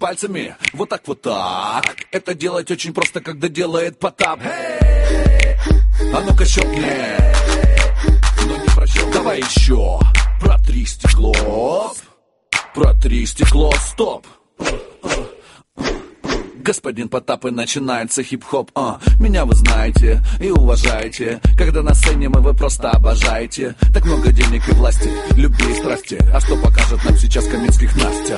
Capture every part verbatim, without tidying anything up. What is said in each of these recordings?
пальцами. Вот так, вот так. Это делать очень просто, когда делает Потап. А ну-ка щелкни. Но не прощал. Давай еще. Протри стекло. Протри стекло. Стоп. Господин Потап, и начинается хип-хоп. а, Меня вы знаете и уважаете. Когда на сцене мы, вы просто обожаете. Так много денег и власти, любви и страсти. А что покажет нам сейчас Каменских Настя?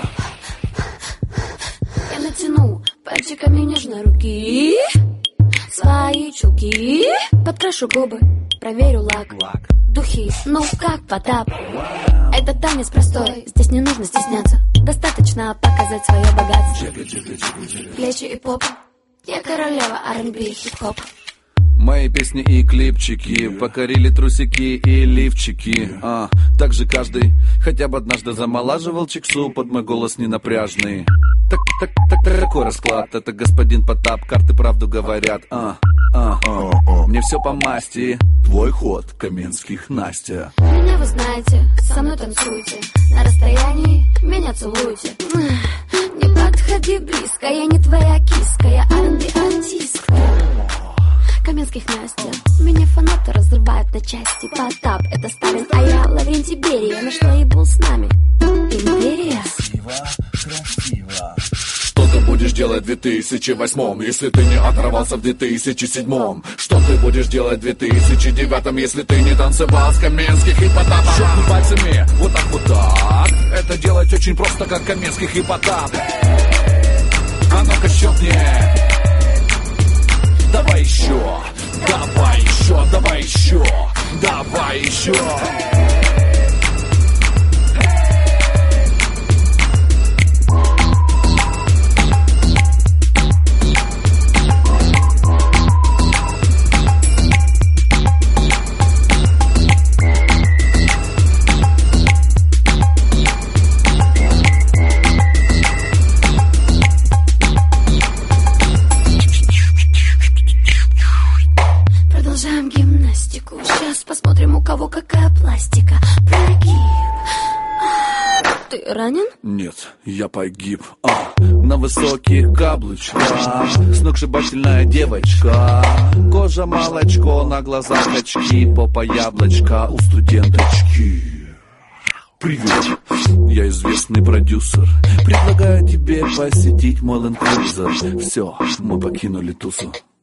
Я натяну пальчиками нежно руки, свои чулки, подкрашу губы, проверю лак, Лак. духи, ну как Потап. Это танец простой, здесь не нужно стесняться. Достаточно показать свое богатство. Плечи и попа, я королева ар энд би хип-хоп. Мои песни и клипчики покорили трусики и лифчики. а, Также каждый хотя бы однажды замолаживал чиксу под мой голос ненапряжный. Так, так, так, такой расклад, это господин Потап, карты правду говорят. а, а, а. Мне все по масти, твой ход, Каменских Настя. Меня вы знаете, со мной танцуйте, на расстоянии меня целуйте. Не подходи близко, я не твоя киска, я ар энд би артистка. Каменских Настя, меня фанаты разрывают на части. Потап, это Сталин, а я Лаврентий Берия. Нашла и был с нами империя. Красиво, красиво. Что ты будешь делать в две тысячи восьмом, если ты не оторвался в две тысячи седьмом? Что ты будешь делать в две тысячи девятом, если ты не танцевал с Каменских и Потапом? Щелкни пальцами, вот так, вот так. Это делать очень просто, как Каменских и Потап. А ну-ка щелкни. Давай еще, давай еще, давай еще, давай еще. Продолжаем гимнастику. Сейчас посмотрим, у кого какая пластика. Прогиб. Ты ранен? Нет, я погиб. а, На высоких каблучках сногсшибательная девочка. Кожа молочко, на глазах очки, попа яблочко у студенточки. Привет, я известный продюсер. Предлагаю тебе посетить мой ленд-крузер. Все, мы покинули тусу.